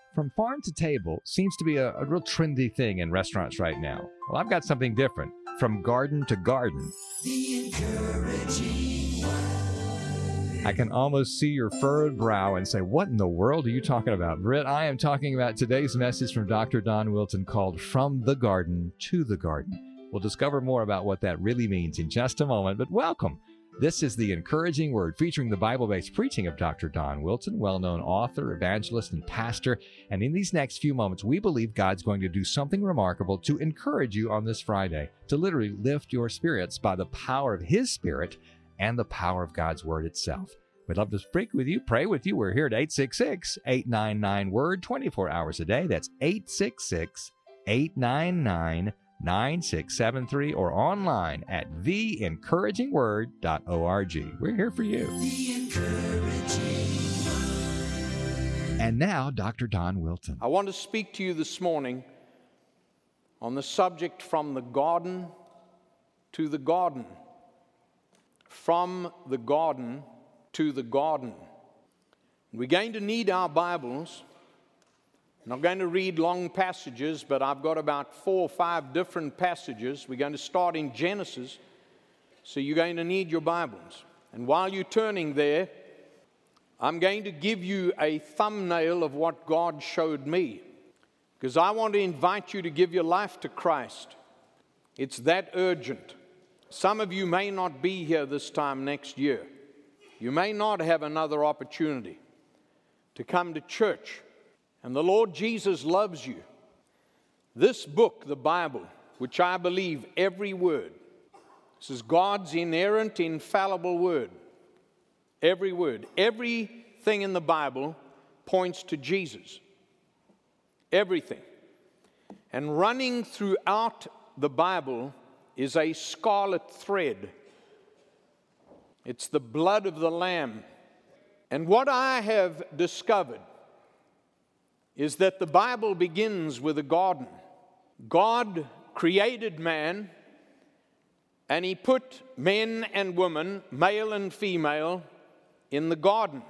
From farm to table seems to be a real trendy thing in restaurants right now. Well, I've got something different. From garden to garden. The encouraging word. I can almost see your furrowed brow and say, what in the world are you talking about, Britt? I am talking about today's message from Dr. Don Wilton called From the Garden to the Garden. We'll discover more about what that really means in just a moment, but welcome. This is The Encouraging Word, featuring the Bible-based preaching of Dr. Don Wilton, well-known author, evangelist, and pastor. And in these next few moments, we believe God's going to do something remarkable to encourage you on this Friday, to literally lift your spirits by the power of His Spirit and the power of God's Word itself. We'd love to speak with you, pray with you. We're here at 866-899-WORD, 24 hours a day. That's 866-899-9673 or online at theencouragingword.org. We're here for you. The encouraging word. And now, Dr. Don Wilton. I want to speak to you this morning on the subject from the garden to the garden. From the garden to the garden. We're going to need our Bibles. I'm not going to read long passages, but I've got about 4 or 5 different passages. We're going to start in Genesis, so you're going to need your Bibles. And while you're turning there, I'm going to give you a thumbnail of what God showed me, because I want to invite you to give your life to Christ. It's that urgent. Some of you may not be here this time next year. You may not have another opportunity to come to church. And the Lord Jesus loves you. This book, the Bible, which I believe every word, this is God's inerrant, infallible word. Every word. Everything in the Bible points to Jesus. Everything. And running throughout the Bible is a scarlet thread. It's the blood of the Lamb. And what I have discovered is that the Bible begins with a garden. God created man, and He put men and women, male and female, in the garden.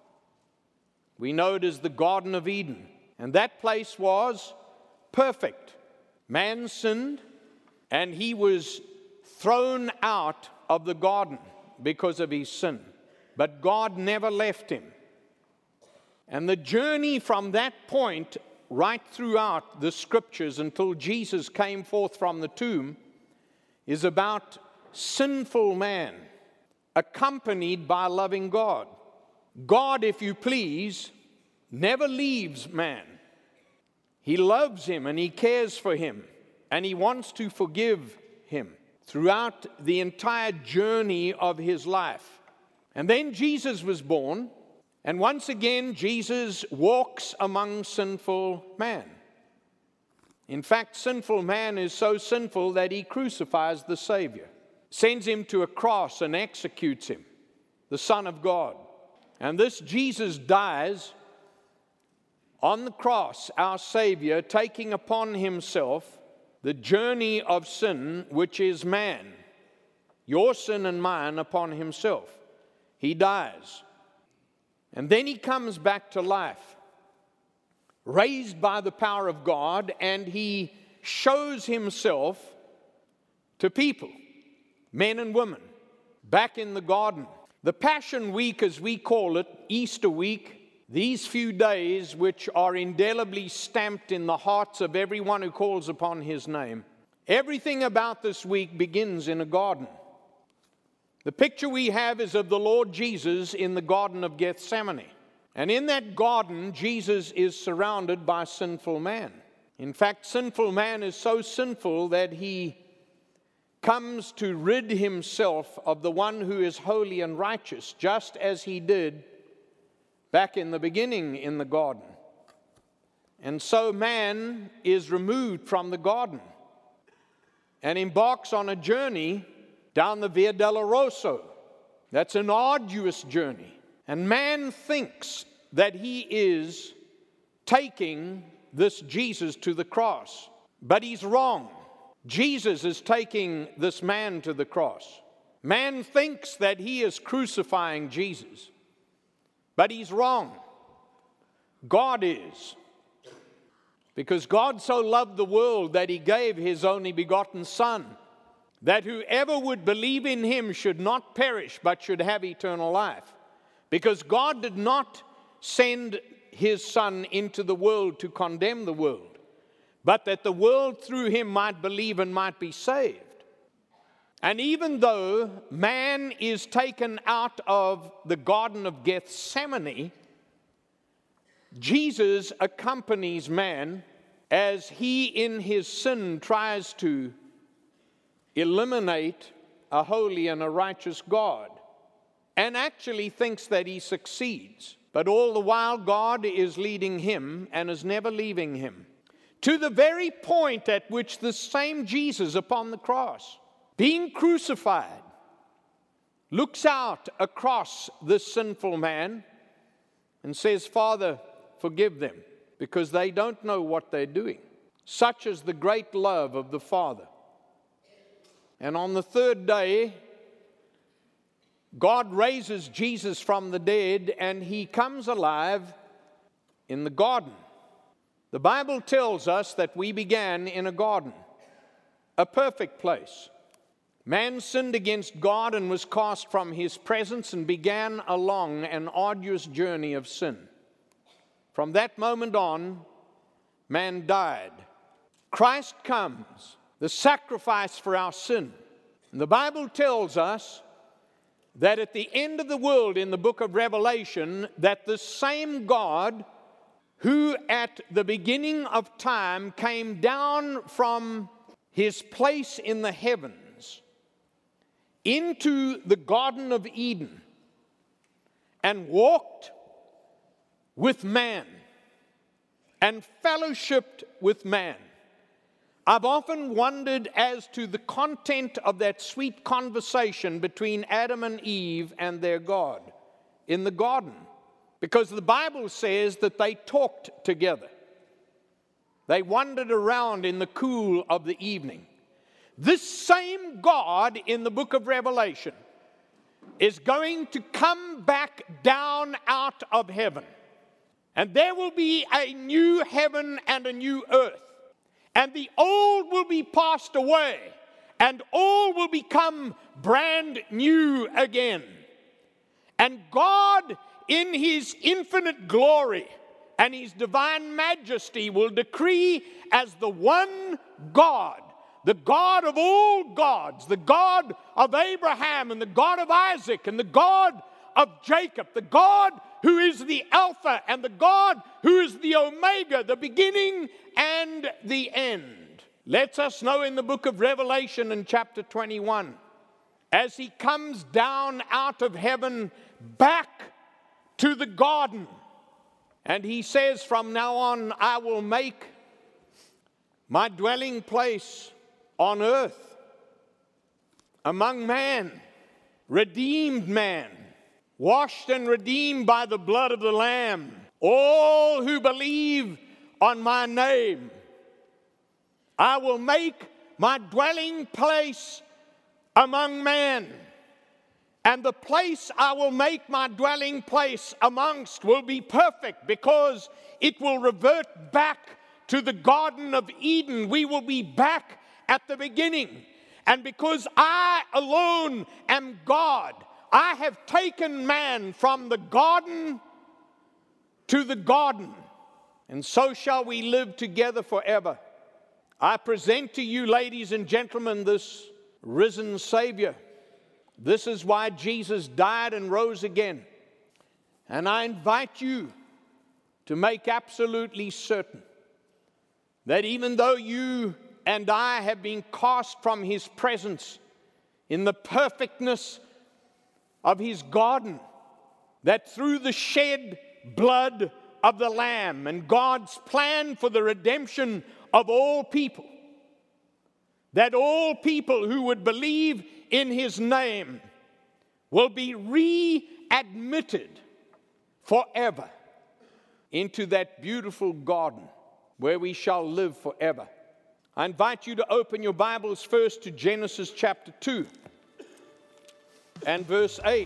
We know it as the Garden of Eden. And that place was perfect. Man sinned, and he was thrown out of the garden because of his sin. But God never left him. And the journey from that point right throughout the Scriptures until Jesus came forth from the tomb is about sinful man accompanied by loving God. God, if you please, never leaves man. He loves him and He cares for him and He wants to forgive him throughout the entire journey of his life. And then Jesus was born. And once again, Jesus walks among sinful man. In fact, sinful man is so sinful that He crucifies the Savior, sends Him to a cross and executes Him, the Son of God. And this Jesus dies on the cross, our Savior, taking upon Himself the journey of sin, which is man, your sin and mine, upon Himself. He dies. And then He comes back to life, raised by the power of God, and He shows Himself to people, men and women, back in the garden. The Passion Week, as we call it, Easter week, these few days which are indelibly stamped in the hearts of everyone who calls upon His name, everything about this week begins in a garden. The picture we have is of the Lord Jesus in the Garden of Gethsemane. And in that garden, Jesus is surrounded by sinful man. In fact, sinful man is so sinful that he comes to rid himself of the one who is holy and righteous, just as he did back in the beginning in the garden. And so man is removed from the garden and embarks on a journey down the Via Dolorosa. That's an arduous journey. And man thinks that he is taking this Jesus to the cross. But he's wrong. Jesus is taking this man to the cross. Man thinks that he is crucifying Jesus. But he's wrong. God is. Because God so loved the world that he gave his only begotten Son, that whoever would believe in him should not perish, but should have eternal life. Because God did not send his Son into the world to condemn the world, but that the world through him might believe and might be saved. And even though man is taken out of the Garden of Gethsemane, Jesus accompanies man as he in his sin tries to eliminate a holy and a righteous God, and actually thinks that he succeeds. But all the while God is leading him and is never leaving him, to the very point at which the same Jesus upon the cross, being crucified, looks out across this sinful man and says, Father, forgive them, because they don't know what they're doing. Such is the great love of the Father. And on the third day, God raises Jesus from the dead, and he comes alive in the garden. The Bible tells us that we began in a garden, a perfect place. Man sinned against God and was cast from his presence and began a long and arduous journey of sin. From that moment on, man died. Christ comes, the sacrifice for our sin. And the Bible tells us that at the end of the world in the book of Revelation, that the same God who at the beginning of time came down from his place in the heavens into the Garden of Eden and walked with man and fellowshiped with man. I've often wondered as to the content of that sweet conversation between Adam and Eve and their God in the garden, because the Bible says that they talked together. They wandered around in the cool of the evening. This same God in the book of Revelation is going to come back down out of heaven. And there will be a new heaven and a new earth. And the old will be passed away, and all will become brand new again. And God, in his infinite glory and his divine majesty, will decree as the one God, the God of all gods, the God of Abraham and the God of Isaac and the God of Jacob, the God who is the Alpha and the God who is the Omega, the beginning and the end. Lets us know in the book of Revelation in chapter 21, as he comes down out of heaven back to the garden, and he says, from now on I will make my dwelling place on earth among man, redeemed man, washed and redeemed by the blood of the Lamb. All who believe on my name, I will make my dwelling place among men. And the place I will make my dwelling place amongst will be perfect, because it will revert back to the Garden of Eden. We will be back at the beginning. And because I alone am God, I have taken man from the garden to the garden, and so shall we live together forever. I present to you, ladies and gentlemen, this risen Savior. This is why Jesus died and rose again. And I invite you to make absolutely certain that even though you and I have been cast from his presence in the perfectness of his garden, that through the shed blood of the Lamb and God's plan for the redemption of all people, that all people who would believe in his name will be readmitted forever into that beautiful garden where we shall live forever. I invite you to open your Bibles first to Genesis chapter 2 and verse 8.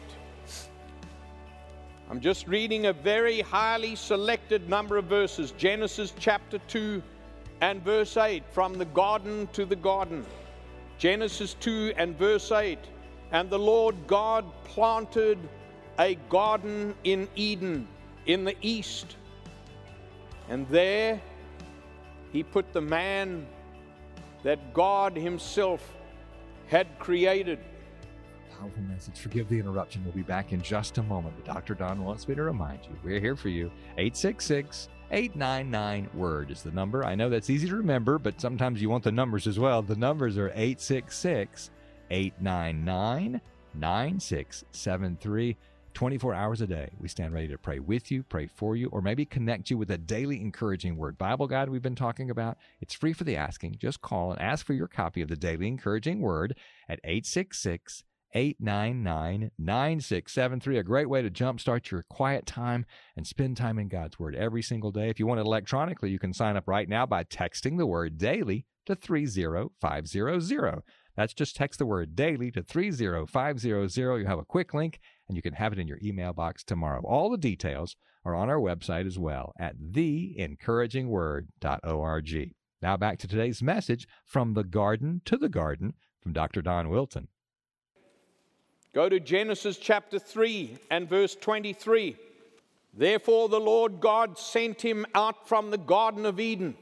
I'm just reading a very highly selected number of verses. Genesis chapter 2 and verse 8, from the garden to the garden. Genesis 2 and verse 8, and the Lord God planted a garden in Eden in the east, and there He put the man that God Himself had created. Powerful message. Forgive the interruption. We'll be back in just a moment. But Dr. Don wants me to remind you, we're here for you. 866-899-WORD is the number. I know that's easy to remember, but sometimes you want the numbers as well. The numbers are 866-899-9673. 24 hours a day, we stand ready to pray with you, pray for you, or maybe connect you with a daily encouraging word Bible guide we've been talking about. It's free for the asking. Just call and ask for your copy of the daily encouraging word at 866-899-9673. A great way to jumpstart your quiet time and spend time in God's Word every single day. If you want it electronically, you can sign up right now by texting the word daily to 30500. That's just text the word daily to 30500. You'll have a quick link, and you can have it in your email box tomorrow. All the details are on our website as well at theencouragingword.org. Now back to today's message, From the Garden to the Garden, from Dr. Don Wilton. Go to Genesis chapter 3 and verse 23. Therefore the Lord God sent him out from the Garden of Eden.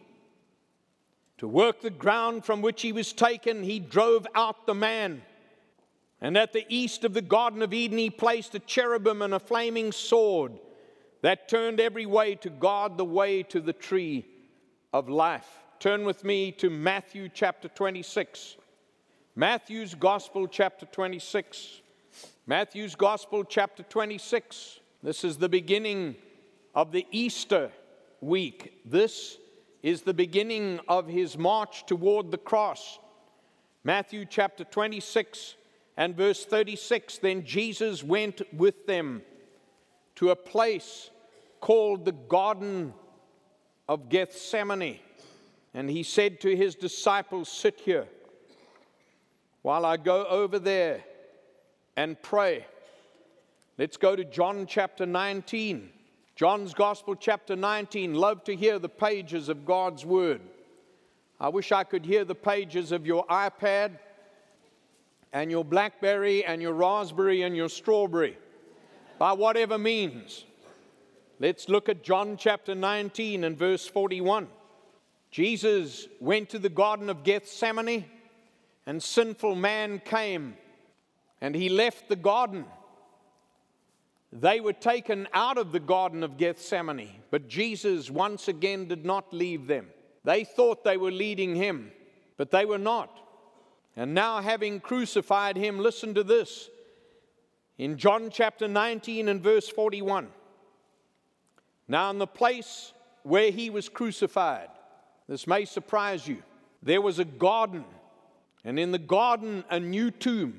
To work the ground from which he was taken, he drove out the man. And at the east of the Garden of Eden, he placed a cherubim and a flaming sword that turned every way to guard the way to the tree of life. Turn with me to Matthew chapter 26. Matthew's Gospel chapter 26. Matthew's Gospel chapter 26. This is the beginning of the Easter week. This is the beginning of his march toward the cross. Matthew chapter 26 and verse 36. Then Jesus went with them to a place called the Garden of Gethsemane. And he said to his disciples, sit here while I go over there and pray. Let's go to John chapter 19. John's Gospel chapter 19. Love to hear the pages of God's Word. I wish I could hear the pages of your iPad and your BlackBerry and your Raspberry and your Strawberry, by whatever means. Let's look at John chapter 19 and verse 41. Jesus went to the Garden of Gethsemane, and sinful man came, and he left the garden. They were taken out of the Garden of Gethsemane, but Jesus once again did not leave them. They thought they were leading him, but they were not. And now, having crucified him, listen to this. In John chapter 19 and verse 41. Now in the place where he was crucified, this may surprise you, there was a garden, and in the garden a new tomb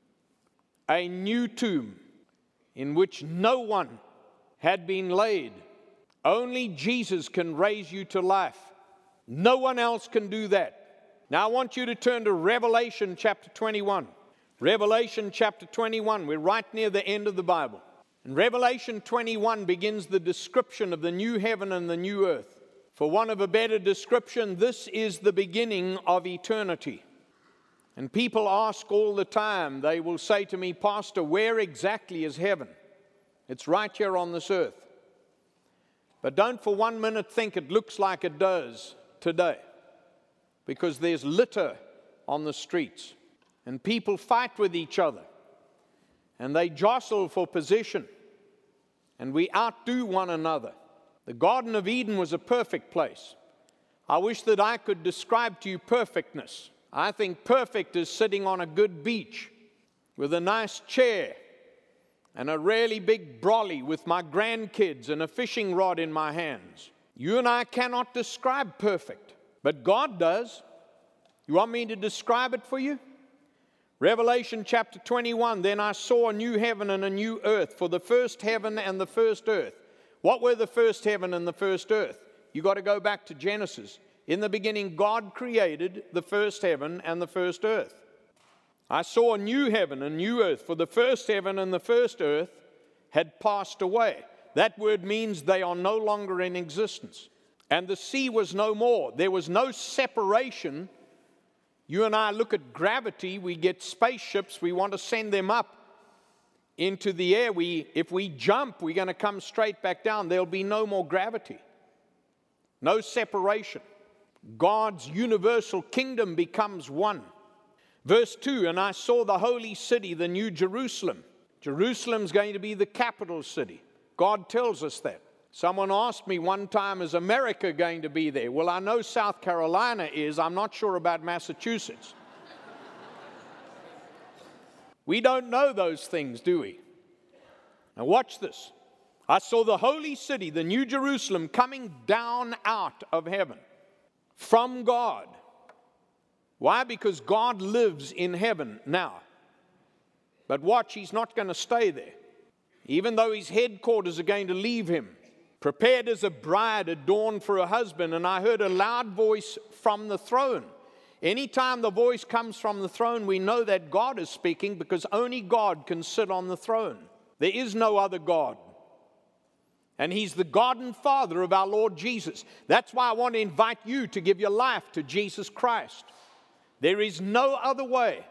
in which no one had been laid. Only Jesus can raise you to life. No one else can do that. Now I want you to turn to Revelation chapter 21. Revelation chapter 21. We're right near the end of the Bible. And Revelation 21 begins the description of the new heaven and the new earth. For want of a better description, this is the beginning of eternity. And people ask all the time, they will say to me, Pastor, where exactly is heaven? It's right here on this earth. But don't for 1 minute think it looks like it does today, because there's litter on the streets, and people fight with each other, and they jostle for position, and we outdo one another. The Garden of Eden was a perfect place. I wish that I could describe to you perfectness. I think perfect is sitting on a good beach with a nice chair and a really big brolly with my grandkids and a fishing rod in my hands. You and I cannot describe perfect, but God does. You want me to describe it for you? Revelation chapter 21, then I saw a new heaven and a new earth, for the first heaven and the first earth. What were the first heaven and the first earth? You got to go back to Genesis. In the beginning, God created the first heaven and the first earth. I saw a new heaven and new earth, for the first heaven and the first earth had passed away. That word means they are no longer in existence. and the sea was no more. There was no separation. You and I look at gravity, we get spaceships, we want to send them up into the air. If we jump, we're going to come straight back down. There'll be no more gravity, no separation. God's universal kingdom becomes one. Verse 2, and I saw the holy city, the new Jerusalem. Jerusalem's going to be the capital city. God tells us that. Someone asked me one time, is America going to be there? Well, I know South Carolina is. I'm not sure about Massachusetts. We don't know those things, do we? Now watch this. I saw the holy city, the new Jerusalem, coming down out of heaven from God. Why? Because God lives in heaven now. But watch, he's not going to stay there. Even though his headquarters are going to leave him. Prepared as a bride adorned for her husband. And I heard a loud voice from the throne. Anytime the voice comes from the throne, we know that God is speaking, because only God can sit on the throne. There is no other God. And he's the God and Father of our Lord Jesus. That's why I want to invite you to give your life to Jesus Christ. There is no other way.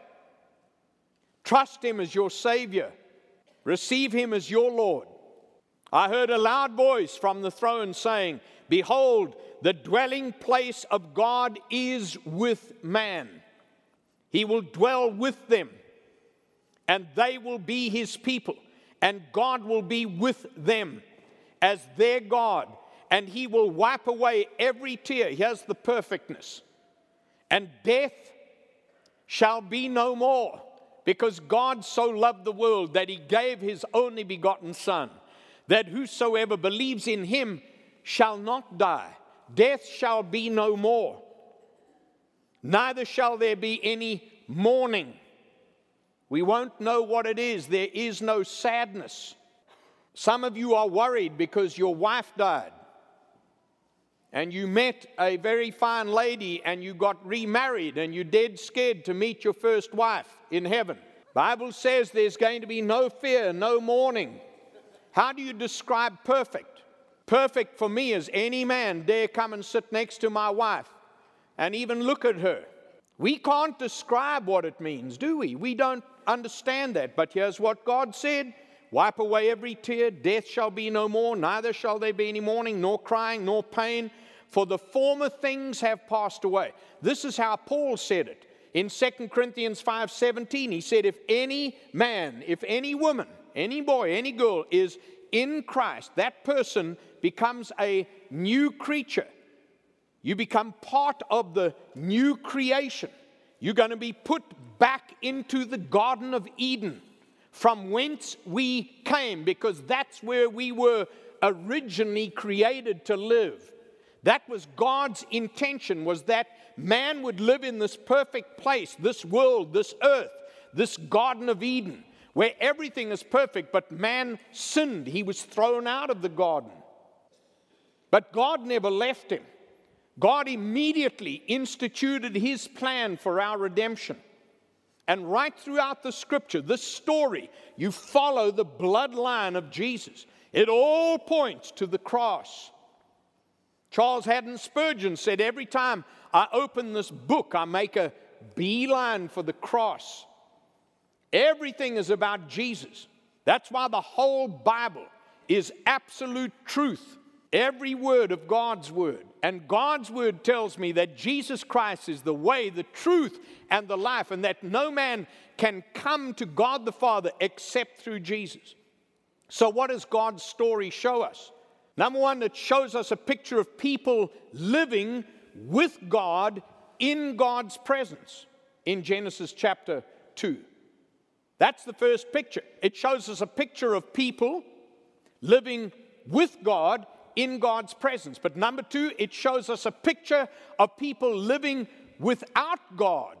Trust him as your Savior. Receive him as your Lord. I heard a loud voice from the throne saying, behold, the dwelling place of God is with man. He will dwell with them, and they will be his people, and God will be with them as their God, and he will wipe away every tear. Here's the perfectness. And death shall be no more, because God so loved the world that he gave his only begotten Son, that whosoever believes in him shall not die. Death shall be no more. Neither shall there be any mourning. We won't know what it is. There is no sadness. Some of you are worried because your wife died. And you met a very fine lady and you got remarried and you're dead scared to meet your first wife in heaven. Bible says there's going to be no fear, no mourning. How do you describe perfect? Perfect for me is any man dare come and sit next to my wife and even look at her. We can't describe what it means, do we? We don't understand that. But here's what God said. Wipe away every tear. Death shall be no more. Neither shall there be any mourning, nor crying, nor pain. For the former things have passed away. This is how Paul said it. In 2 Corinthians 5:17, he said, if any man, if any woman, any boy, any girl is in Christ, that person becomes a new creature. You become part of the new creation. You're going to be put back into the Garden of Eden, from whence we came, because that's where we were originally created to live. That was God's intention, was that man would live in this perfect place, this world, this earth, this Garden of Eden, where everything is perfect, but man sinned. He was thrown out of the garden. But God never left him. God immediately instituted his plan for our redemption. And right throughout the scripture, this story, you follow the bloodline of Jesus. It all points to the cross. Charles Haddon Spurgeon said, every time I open this book, I make a beeline for the cross. Everything is about Jesus. That's why the whole Bible is absolute truth. Every word of God's word. And God's word tells me that Jesus Christ is the way, the truth, and the life, and that no man can come to God the Father except through Jesus. So what does God's story show us? Number one, it shows us a picture of people living with God in God's presence in Genesis chapter 2. That's the first picture. It shows us a picture of people living with God in God's presence. But number two, it shows us a picture of people living without God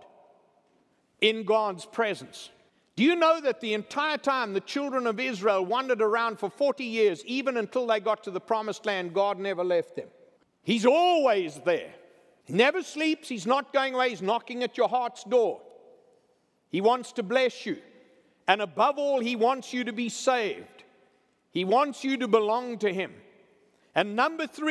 in God's presence. Do you know that the entire time the children of Israel wandered around for 40 years, even until they got to the promised land, God never left them? He's always there. He never sleeps. He's not going away. He's knocking at your heart's door. He wants to bless you. And above all, he wants you to be saved. He wants you to belong to him. And number three,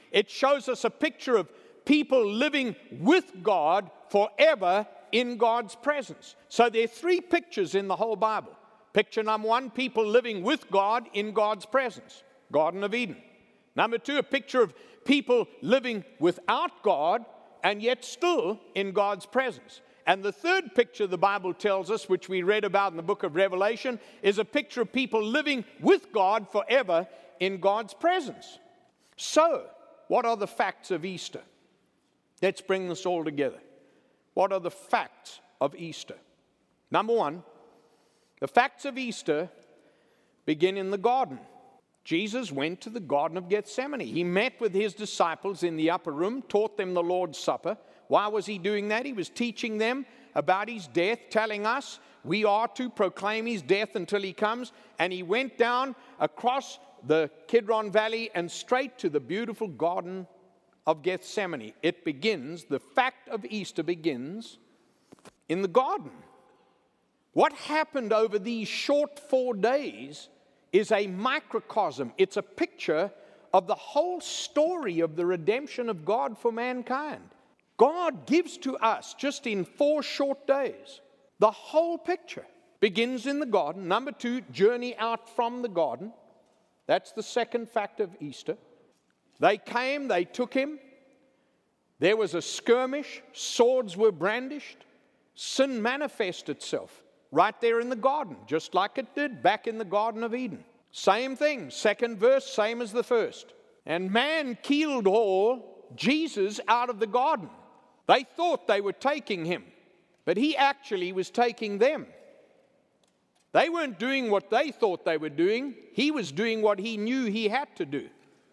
it shows us a picture of people living with God forever in God's presence. So there are three pictures in the whole Bible. Picture number one, people living with God in God's presence, Garden of Eden. Number two, a picture of people living without God and yet still in God's presence. And the third picture the Bible tells us, which we read about in the book of Revelation, is a picture of people living with God forever in God's presence. So, what are the facts of Easter? Let's bring this all together. What are the facts of Easter? Number one, the facts of Easter begin in the garden. Jesus went to the Garden of Gethsemane. He met with his disciples in the upper room, taught them the Lord's Supper. Why was he doing that? He was teaching them about his death, telling us we are to proclaim his death until he comes. And he went down across the Kidron Valley and straight to the beautiful Garden of Gethsemane. It begins, the fact of Easter begins in the garden. What happened over these short 4 days is a microcosm. It's a picture of the whole story of the redemption of God for mankind. God gives to us, just in 4 short days, the whole picture. Begins in the garden. Number two, journey out from the garden. That's the second fact of Easter. They came, they took him. There was a skirmish. Swords were brandished. Sin manifested itself right there in the garden, just like it did back in the Garden of Eden. Same thing, second verse, same as the first. And man killed all Jesus out of the garden. They thought they were taking him, but he actually was taking them. They weren't doing what they thought they were doing. He was doing what he knew he had to do.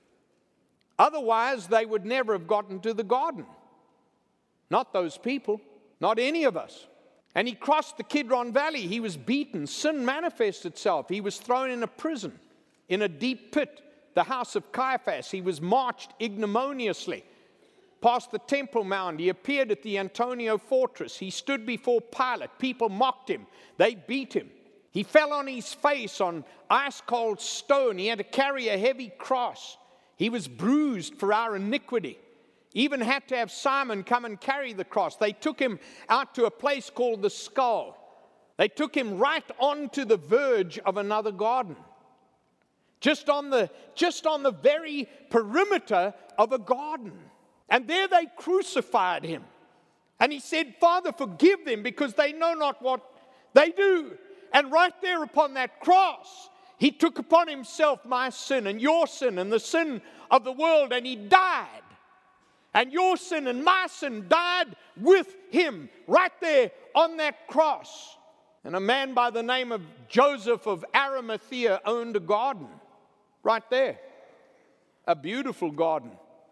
Otherwise, they would never have gotten to the garden. Not those people, not any of us. And he crossed the Kidron Valley. He was beaten. Sin manifested itself. He was thrown in a prison, in a deep pit, the house of Caiaphas. He was marched ignominiously past the Temple Mount. He appeared at the Antonia fortress. He stood before Pilate. People mocked him. They beat him. He fell on his face on ice-cold stone. He had to carry a heavy cross. He was bruised for our iniquity. Even had to have Simon come and carry the cross. They took him out to a place called the Skull. They took him right onto the verge of another garden. Just on the very perimeter of a garden. And there they crucified him. And he said, Father, forgive them because they know not what they do. And right there upon that cross, he took upon himself my sin and your sin and the sin of the world, and he died. And your sin and my sin died with him right there on that cross. And a man by the name of Joseph of Arimathea owned a garden right there, a beautiful garden,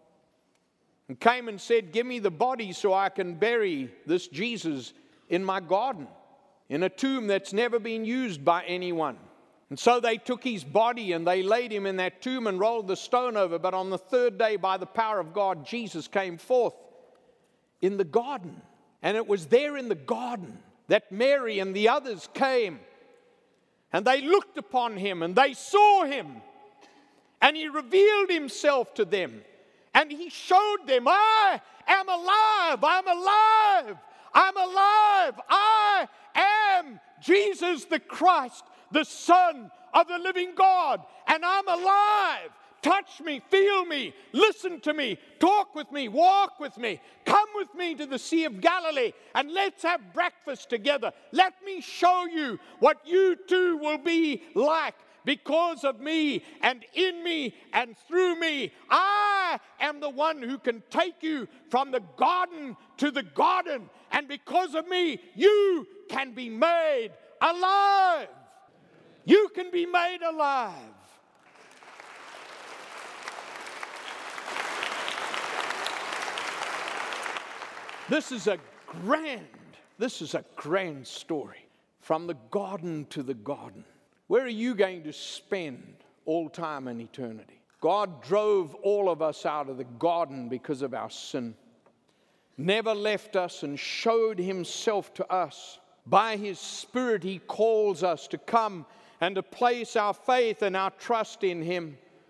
and came and said, give me the body so I can bury this Jesus in my garden, in a tomb that's never been used by anyone. And so they took his body and they laid him in that tomb and rolled the stone over. But on the third day, by the power of God, Jesus came forth in the garden. And it was there in the garden that Mary and the others came. And they looked upon him and they saw him. And he revealed himself to them. And he showed them, I am alive, I'm alive, I'm alive. I am Jesus the Christ, the Son of the living God, and I'm alive. Touch me, feel me, listen to me, talk with me, walk with me. Come with me to the Sea of Galilee and let's have breakfast together. Let me show you what you too will be like because of me and in me and through me. I am the one who can take you from the garden to the garden, and because of me, you can be made alive. You can be made alive. This is a grand story. From the garden to the garden. Where are you going to spend all time and eternity? God drove all of us out of the garden because of our sin. Never left us and showed himself to us. By his Spirit, he calls us to come and to place our faith and our trust in him,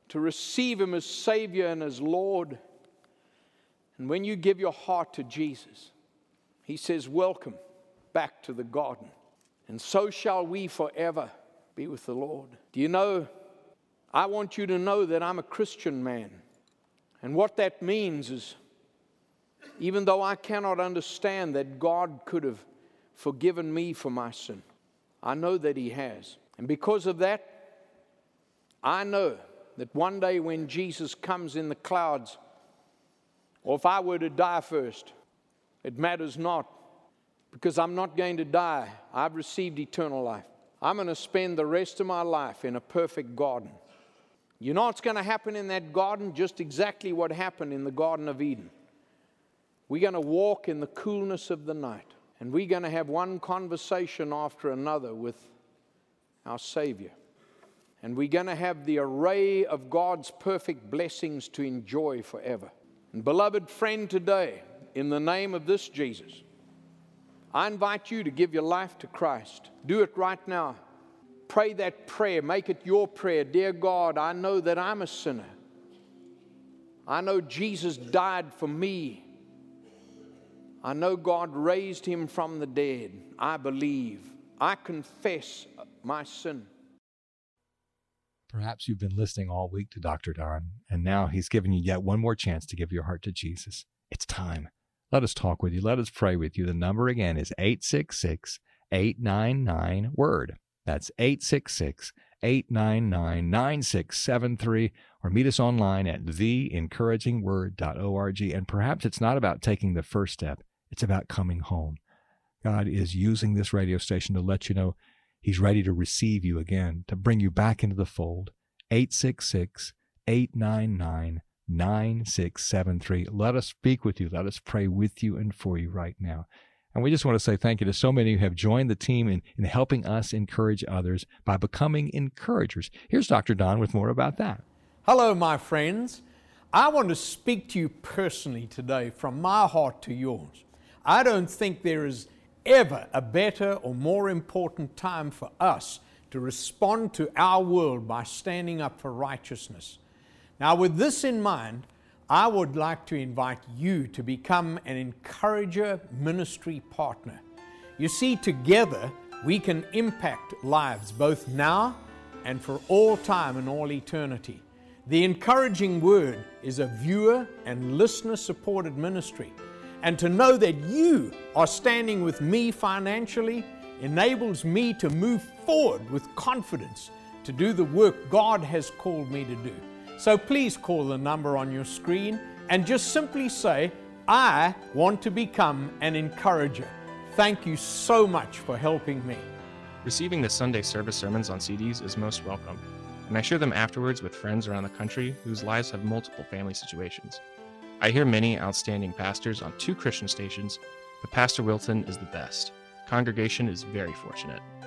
to receive Him as Savior and as Lord. And when you give your heart to Jesus, He says, welcome back to the garden. And so shall we forever be with the Lord. Do you know, I want you to know that I'm a Christian man. And what that means is, even though I cannot understand that God could have forgiven me for my sin, I know that He has. And because of that, I know that one day when Jesus comes in the clouds, or if I were to die first, it matters not, because I'm not going to die. I've received eternal life. I'm going to spend the rest of my life in a perfect garden. You know what's going to happen in that garden? Just exactly what happened in the Garden of Eden. We're going to walk in the coolness of the night, and we're going to have one conversation after another with our Savior. And we're going to have the array of God's perfect blessings to enjoy forever. And beloved friend, today, in the name of this Jesus, I invite you to give your life to Christ. Do it right now. Pray that prayer. Make it your prayer. Dear God, I know that I'm a sinner. I know Jesus died for me. I know God raised Him from the dead. I believe. I confess my sin. Perhaps you've been listening all week to Dr. Don, and now he's given you yet one more chance to give your heart to Jesus. It's time. Let us talk with you. Let us pray with you. The number again is 866-899-WORD. That's 866-899-9673. Or meet us online at theencouragingword.org. And perhaps it's not about taking the first step. It's about coming home. God is using this radio station to let you know He's ready to receive you again, to bring you back into the fold. 866-899-9673. Let us speak with you. Let us pray with you and for you right now. And we just want to say thank you to so many who have joined the team in helping us encourage others by becoming encouragers. Here's Dr. Don with more about that. Hello, my friends. I want to speak to you personally today from my heart to yours. I don't think there is ever a better or more important time for us to respond to our world by standing up for righteousness. Now, with this in mind, I would like to invite you to become an encourager ministry partner. You see, together we can impact lives both now and for all time and all eternity. The Encouraging Word is a viewer and listener supported ministry. And to know that you are standing with me financially enables me to move forward with confidence to do the work God has called me to do. So please call the number on your screen and just simply say, I want to become an encourager. Thank you so much for helping me. Receiving the Sunday service sermons on CDs is most welcome, and I share them afterwards with friends around the country whose lives have multiple family situations. I hear many outstanding pastors on 2 Christian stations, but Pastor Wilton is the best. Congregation is very fortunate.